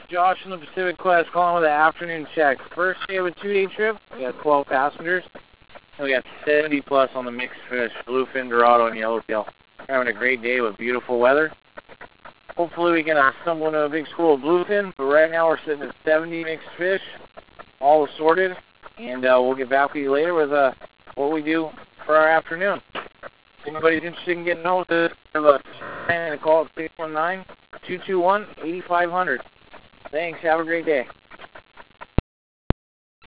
Josh from the Pacific Quest calling with an afternoon check. First day of a 2-day trip. We got 12 passengers. And we got 70 plus on the mixed fish, bluefin, dorado, and yellowtail. We're having a great day with beautiful weather. Hopefully we can stumble into a big school of bluefin, but right now we're sitting at 70 mixed fish, all assorted. And we'll get back with you later with what we do for our afternoon. If anybody's interested in getting hold of us, call at 619-221-8500. Thanks. Have a great day.